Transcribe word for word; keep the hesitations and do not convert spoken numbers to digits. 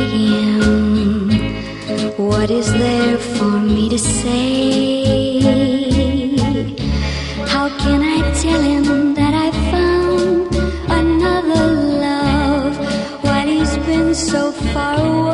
him. What is there for me to say? How can I tell him that I found another love while he's been so far away?